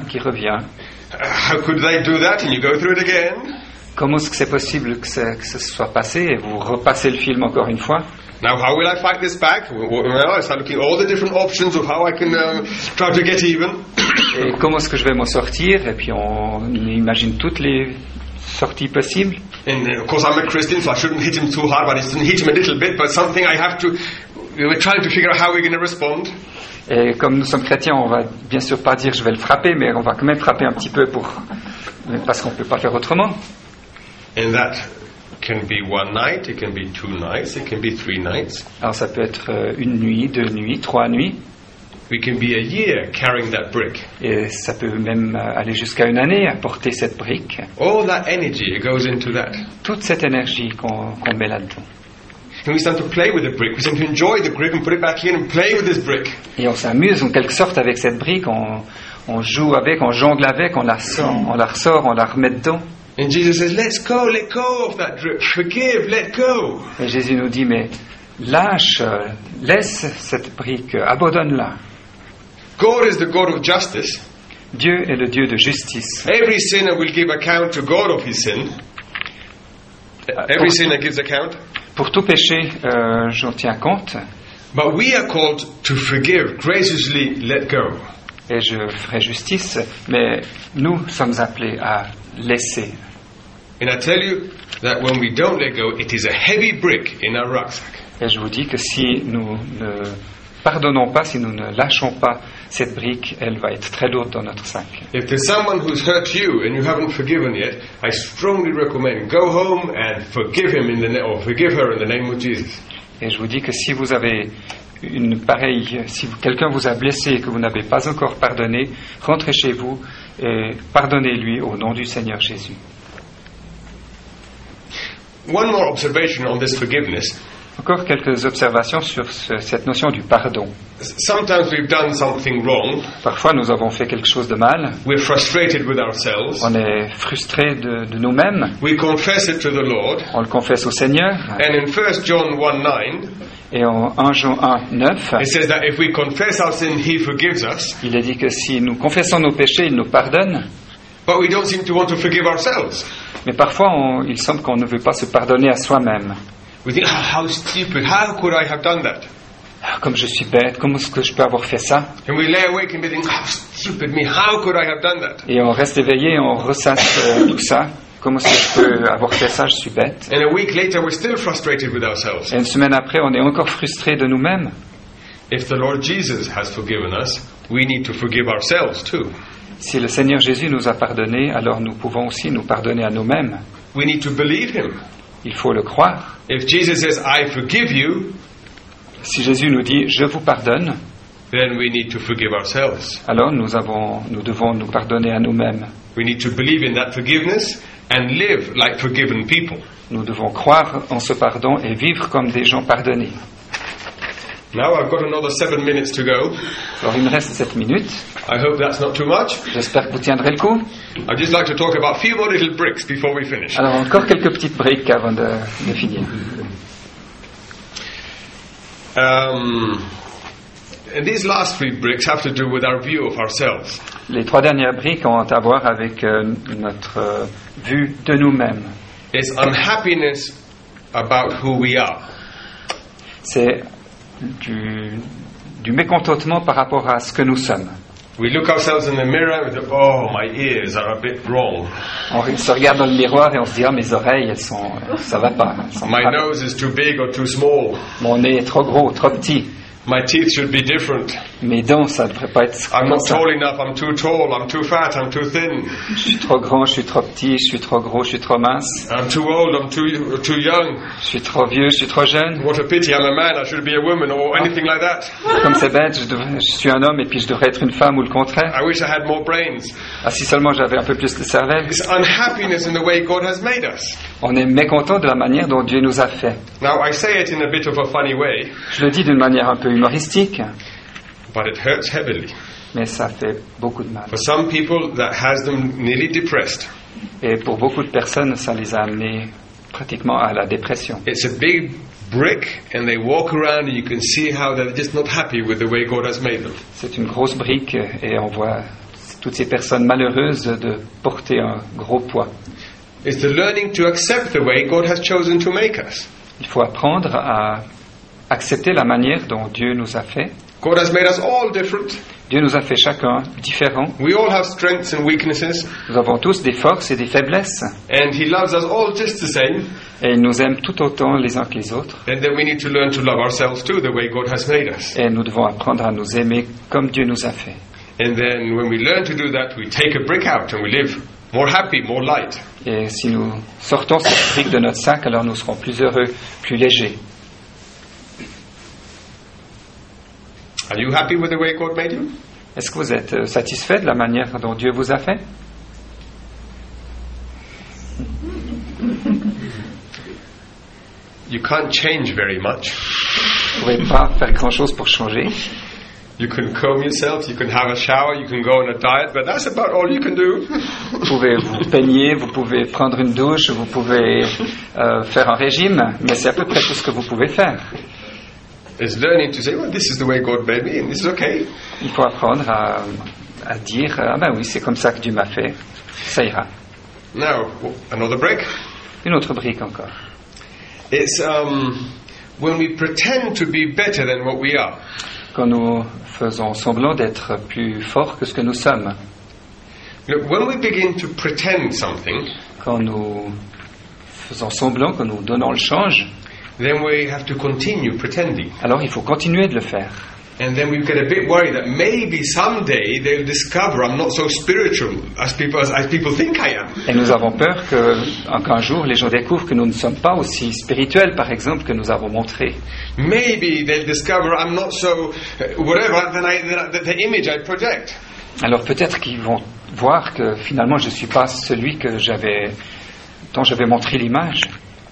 How could they do that? And you go through it again. Comment est-ce que c'est possible que ce soit passé et vous repassez le film encore une fois? Now, how will I fight this back? Well, I start looking at all the different options of how I can try to get even. Et comment est-ce que je vais m'en sortir? Et puis on imagine toutes les sorties possibles. And of course, I'm a Christian, so I shouldn't hit him too hard, but I shouldn't hit him a little bit, but something I have to. We're trying to figure out how we're going to respond. Et comme nous sommes chrétiens, on va bien sûr pas dire je vais le frapper, mais on va quand même frapper un petit peu parce qu'on peut pas faire autrement. And that can be one night, it can be 2 nights, it can be 3 nights. Alors ça peut être une nuit, 2 nuits, 3 nuits. We can be a year carrying that brick. Et ça peut même aller jusqu'à une année à porter cette brique. All that energy, it goes into that. Toute cette énergie qu'on met là-dedans. And we start to play with the brick. We start to enjoy the brick and put it back in and play with this brick. Et on s'amuse en quelque sorte avec cette brique. On joue avec, on jongle avec, on la ressort, on la remet dedans. And Jesus says, let go of that brick. Forgive, let go. Et Jésus nous dit, mais lâche, laisse cette brique, abandonne-la. God is the God of justice. Dieu est le Dieu de justice. Every sinner will give account to God of his sin. Every sinner gives account. Pour tout péché, j'en tiens compte. But we are called to forgive, graciously let go. Et je ferai justice, mais nous sommes appelés à laisser. And I tell you that when we don't let go, it is a heavy brick in our rucksack. Et je vous dis que si nous ne pardonnons pas, si nous ne lâchons pas cette brique, elle va être très lourde dans notre sac. If there's someone who's hurt you and you haven't forgiven yet, I strongly recommend go home and forgive him or forgive her in the name of Jesus. Et je vous dis que si vous avez si quelqu'un vous a blessé et que vous n'avez pas encore pardonné, rentrez chez vous et pardonnez-lui au nom du Seigneur Jésus. One more observation on this forgiveness. Encore quelques observations sur cette notion du pardon. Sometimes we've done something wrong. Parfois, nous avons fait quelque chose de mal. We're frustrated with ourselves. On est frustré de nous-mêmes. We confess it to the Lord. On le confesse au Seigneur. And in 1 John 1:9, et en 1 Jean 1:9, it says that if we confess our sin, He forgives us. Il est dit que si nous confessons nos péchés, il nous pardonne. But we don't seem to want to forgive ourselves. Mais parfois, il semble qu'on ne veut pas se pardonner à soi-même. We think, how stupid, how could I have done that? Comme je suis bête, comment est-ce que je peux avoir fait ça? And we lay awake and we think, how stupid me, how could I have done that? Et on reste éveillé, on ressasse tout ça. Comment est-ce que je peux avoir fait ça? Je suis bête. And a week later, we're still frustrated with ourselves. Et une semaine après, on est encore frustré de nous-mêmes. If the Lord Jesus has forgiven us, we need to forgive ourselves too. Si le Seigneur Jésus nous a pardonné, alors nous pouvons aussi nous pardonner à nous-mêmes. We need to believe Him. Il faut le croire. If Jesus says, I forgive you, si Jésus nous dit, je vous pardonne, then we need to forgive ourselves. Alors nous devons nous pardonner à nous-mêmes. We need to believe in that forgiveness and live like forgiven people. Nous devons croire en ce pardon et vivre comme des gens pardonnés. Now I've got another 7 minutes to go. Alors il me reste 7 minutes. I hope that's not too much. J'espère que vous tiendrez le coup. I'd just like to talk about a few more little bricks before we finish. Alors encore quelques petites briques avant de finir. And these last 3 bricks have to do with our view of ourselves. Les 3 dernières briques ont à voir avec notre vue de nous-mêmes. It's unhappiness about who we are. C'est du mécontentement par rapport à ce que nous sommes. We look ourselves in the mirror and we think, oh, my ears are a bit wrong. On se regarde dans le miroir et on se dit, mes oreilles, ça va pas. My nose is too big or too small. Mon nez est trop gros, trop petit. My teeth should be different. Mes dents, ça ne devrait pas être I'm comme not ça. tall enough, I'm too tall, I'm too fat, I'm too thin. Je suis trop grand, je suis trop petit, je suis trop gros, je suis trop mince. I'm too old, I'm too young. Je suis trop vieux, je suis trop jeune. What a pity, I'm a man, I should be a woman, or anything like that. Comme c'est bête, je suis un homme et puis je devrais être une femme ou le contraire. I wish I had more brains. Ah, si seulement j'avais un peu plus de cervelle. It's unhappiness in the way God has made us. On est mécontent de la manière dont Dieu nous a fait. Now, I say it in a bit of a funny way, Je le dis d'une manière un peu humoristique, but it hurts heavily. mais ça fait beaucoup de mal. For some people, that has them nearly depressed. Et pour beaucoup de personnes, ça les a amenés pratiquement à la dépression. It's a big brick, and they walk around, and you can see how they're just not happy with the way God has made them. C'est une grosse brique et on voit toutes ces personnes malheureuses de porter un gros poids. It's the learning to accept the way God has chosen to make us. Il faut apprendre à accepter la manière dont Dieu nous a fait. God has made us all different. Dieu nous a fait chacun différent. We all have strengths and weaknesses, Nous avons tous des forces et des faiblesses. and He loves us all just the same. Et il nous aime tout autant les uns que les autres. And then we need to learn to love ourselves too, the way God has made us. Et nous devons apprendre à nous aimer comme Dieu nous a fait. And then when we learn to do that, we take a brick out and we live more happy, more light. Et si nous sortons cette brique de notre sac, alors nous serons plus heureux, plus légers. Are you happy with the way God made you? Est-ce que vous êtes satisfait de la manière dont Dieu vous a fait? You can't change very much. Vous ne pouvez pas faire grand-chose pour changer. You can comb yourself, you can have a shower, you can go on a diet, but that's about all you can do. Vous pouvez vous peigner, vous pouvez prendre une douche, vous pouvez faire un régime, mais c'est à peu près tout ce que vous pouvez faire. It's learning to say, well, this is the way God made me, and this is okay. Il faut apprendre à dire, ah ben oui, c'est comme ça que Dieu m'a fait, ça ira. Now, another brick. Une autre brique encore. It's when we pretend to be better than what we are. Quand nous faisons semblant d'être plus forts que ce que nous sommes. Look, when we begin to pretend something, Quand nous faisons semblant, que nous donnons le change, then we have to continue pretending. alors il faut continuer de le faire. And then we get a bit worried that maybe someday they'll discover I'm not so spiritual as people think I am. Et nous avons peur qu'un jour les gens découvrent que nous ne sommes pas aussi spirituels, par exemple, que nous avons montré. Maybe they'll discover I'm not so whatever than the image I project. Alors peut-être qu'ils vont voir que finalement je ne suis pas celui dont j'avais montré l'image.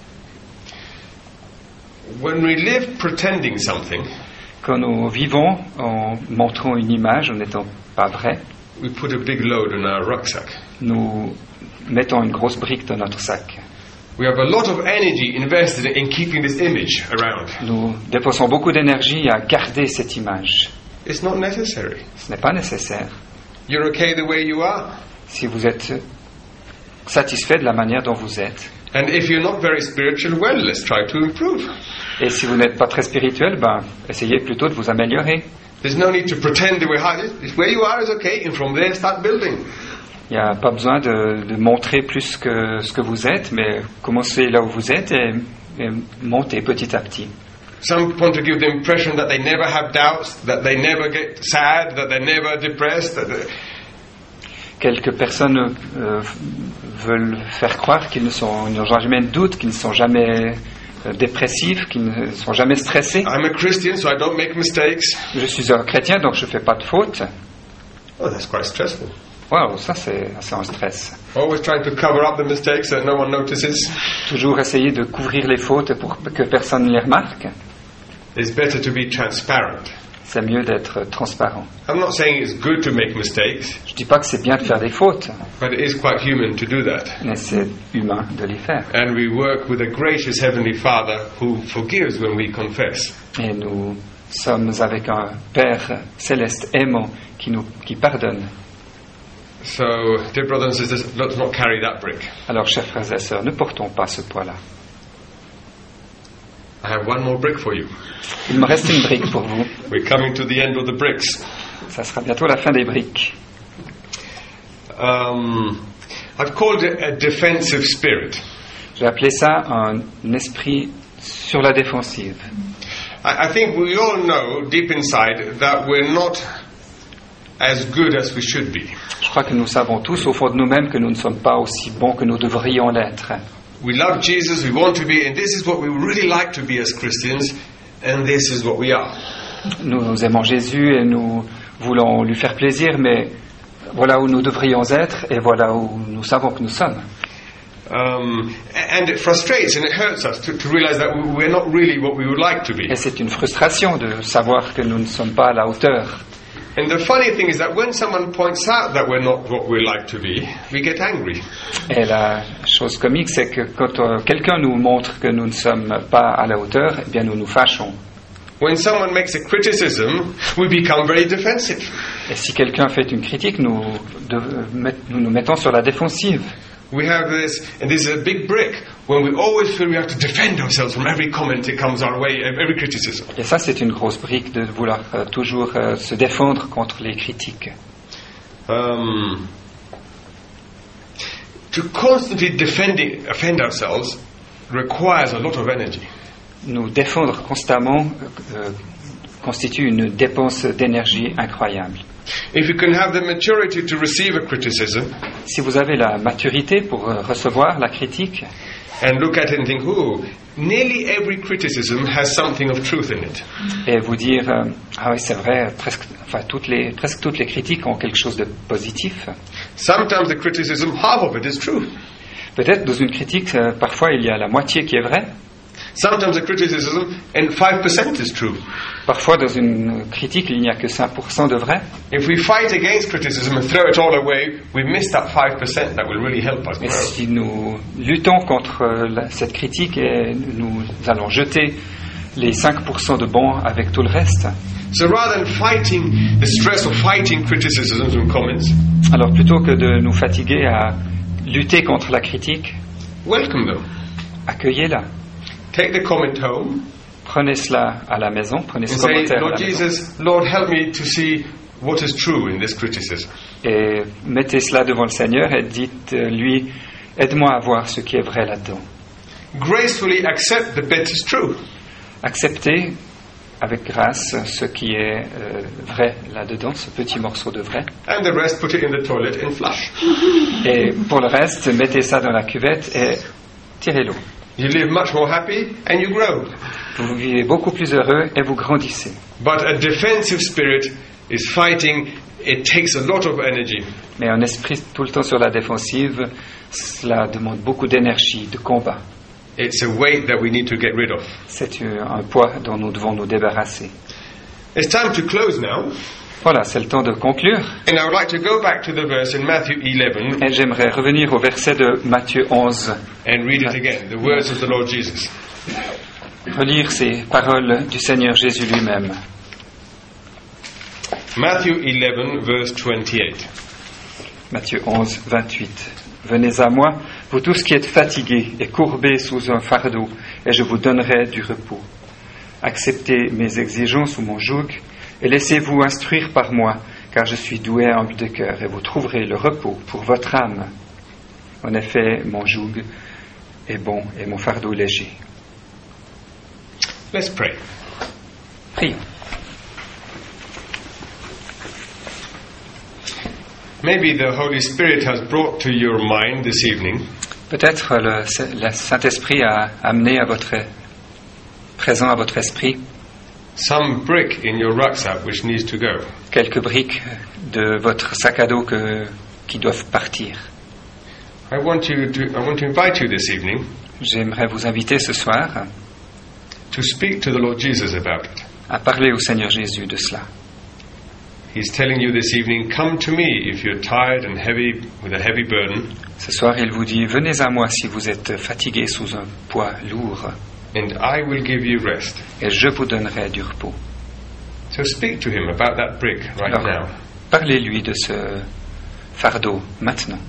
When we live pretending something, Quand nous vivons en montrant une image, en n'étant pas vrai, we put a big load on our rucksack. nous mettons une grosse brique dans notre sac. We have a lot of energy invested in keeping this image around. Nous dépensons beaucoup d'énergie à garder cette image. It's not necessary. Ce n'est pas nécessaire. You're okay the way you are. Si vous êtes satisfait de la manière dont vous êtes, And if you're not very spiritual, well, let's try to improve. et si vous n'êtes pas très spirituel, essayez plutôt de vous améliorer. There's no need to pretend that we're hard. Where you are is okay, and from there start building. Il n'y a pas besoin de montrer plus que ce que vous êtes, mais commencez là où vous êtes et montez petit à petit. Some want to give the impression that they never have doubts, that they never get sad, that they're never depressed. Quelques personnes veulent faire croire qu'ils n'ont jamais de doute, qu'ils ne sont jamais dépressifs, qu'ils ne sont jamais stressés. I'm a Christian, so I don't make mistakes. Je suis un chrétien, donc je ne fais pas de fautes. Oh, that's quite stressful. Wow, ça c'est un stress. Always trying to cover up the mistakes so no one notices. Toujours essayer de couvrir les fautes pour que personne ne les remarque. It's better to be transparent. C'est mieux d'être transparent. I'm not saying it's good to make mistakes, Je ne dis pas que c'est bien de faire des fautes, but it is quite human to do that. mais c'est humain de les faire. And we work with a gracious Heavenly Father who forgives when we confess. Et nous sommes avec un Père céleste aimant qui pardonne. So, dear brothers and sisters, let's not carry that brick. Alors, chers frères et sœurs, ne portons pas ce poids-là. I have one more brick for you. Il me reste une brique pour vous. We're coming to the end of the bricks. Ça sera bientôt la fin des briques. I've called it a defensive spirit. J'ai appelé ça un esprit sur la défensive. I think we all know deep inside that we're not as good as we should be. Je crois que nous savons tous au fond de nous-mêmes que nous ne sommes pas aussi bons que nous devrions l'être. We love Jesus, we want to be, and this is what we really like to be as Christians, and this is what we are. Nous aimons Jésus et nous voulons lui faire plaisir, mais voilà où nous devrions être et voilà où nous savons que nous sommes. And it frustrates and it hurts us to realize that we're not really what we would like to be. Et c'est une frustration de savoir que nous ne sommes pas à la hauteur. And the funny thing is that when someone points out that we're not what we like to be, we get angry. Et la chose comique, c'est que quand quelqu'un nous montre que nous ne sommes pas à la hauteur, eh bien nous nous fâchons. When someone makes a criticism, we become very defensive. Et si quelqu'un fait une critique, nous nous mettons sur la défensive. We have this, and this is a big brick, when we always feel we have to defend ourselves from every comment that comes our way, every criticism. Et ça, c'est une grosse brique de vouloir toujours se défendre contre les critiques. To constantly offend ourselves requires a lot of energy. Nous défendre constamment constitue une dépense d'énergie incroyable. If you can have the maturity to receive a criticism, si vous avez la maturité pour recevoir la critique, and look at it and think, oh, nearly every criticism has something of truth in it. Et vous dire, ah oui, c'est vrai, presque toutes les critiques ont quelque chose de positif. Sometimes the criticism, half of it is true. Peut-être dans une critique, parfois il y a la moitié qui est vraie. Sometimes the criticism and 5% is true. Parfois dans une critique, il n'y a que 5% de vrai. If we fight against criticism and throw it all away, we miss that 5% that will really help us grow. Et si nous luttons contre cette critique et nous allons jeter les 5% de bon avec tout le reste. So rather than fighting the stress of fighting criticisms and comments, alors plutôt que de nous fatiguer à lutter contre la critique, welcome them. Accueillez-la. Take the comment home. Prenez cela à la maison, prenez ce commentaire say, Lord à la Jesus, maison. Lord, help me to see what is true in this criticism. Et mettez cela devant le Seigneur et dites-lui, aide-moi à voir ce qui est vrai là-dedans. Gracefully accept the bit is true. Acceptez avec grâce ce qui est vrai là-dedans, ce petit morceau de vrai. And the rest, put it in the toilet and flush. Et pour le reste, mettez ça dans la cuvette et tirez l'eau. You live much more happy and you grow. Vous vivez beaucoup plus heureux et vous grandissez. But a defensive spirit is fighting. It takes a lot of energy. Mais un esprit tout le temps sur la défensive, cela demande beaucoup d'énergie, de combat. It's a weight that we need to get rid of. C'est un poids dont nous devons nous débarrasser. It's time to close now. Voilà, c'est le temps de conclure. And I would like to go back to the verse in Matthew 11. Et j'aimerais revenir au verset de Matthieu 11. And read it again, the words of the Lord Jesus. Relire ces paroles du Seigneur Jésus lui-même. Matthew 11, verse 28. Matthieu 11, 28. Venez à moi, vous tous qui êtes fatigués et courbés sous un fardeau, et je vous donnerai du repos. Acceptez mes exigences ou mon joug, et laissez-vous instruire par moi, car je suis doux et humble de cœur, et vous trouverez le repos pour votre âme. En effet, mon joug est bon et mon fardeau léger. Let's pray. Prions. Maybe the Holy Spirit has brought to your mind this evening. Peut-être le Saint-Esprit a amené présent à votre esprit some brick in your rucksack which needs to go. Quelques briques de votre sac à dos qui doivent partir. I want to invite you this evening. J'aimerais vous inviter ce soir to speak to the Lord Jesus about it. À parler au Seigneur Jésus de cela. He's telling you this evening, come to me if you're tired and heavy with a heavy burden. Ce soir, il vous dit, venez à moi si vous êtes fatigué sous un poids lourd. And I will give you rest. Et je vous donnerai du repos. So speak to him about that brick right Alors, now. Parlez-lui de ce fardeau maintenant.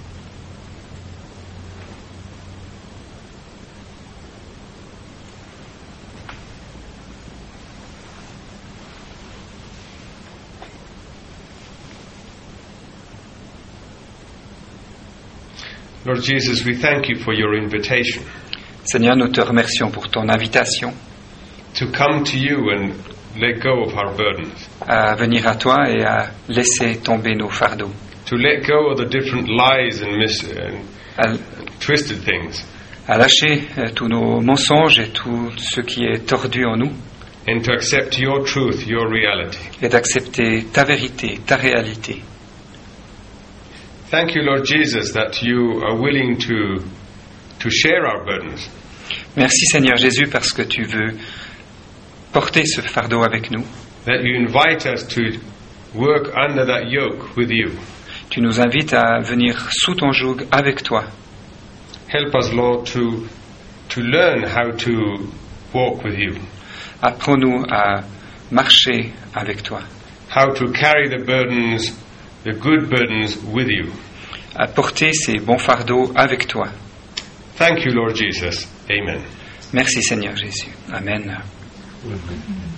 Lord Jesus, we thank you for your invitation. Seigneur, nous te remercions pour ton invitation. to come to you and let go of our burdens, à venir à toi et à laisser tomber nos fardeaux, to let go of the different lies and à, twisted things, à lâcher tous nos mensonges et tout ce qui est tordu en nous, and to accept your truth, your reality. et d'accepter ta vérité, ta réalité. Thank you, Lord Jesus, that you are willing to share our burdens. Merci Seigneur Jésus parce que tu veux porter ce fardeau avec nous. That you invite us to work under that yoke with you. Tu nous invites à venir sous ton joug avec toi. Help us, Lord, to learn how to walk with you. Apprends-nous à marcher avec toi, How to carry the burdens, the good burdens with you. à porter ces bons fardeaux avec toi. Thank you, Lord Jesus. Amen. Merci Seigneur Jésus. Amen. Amen.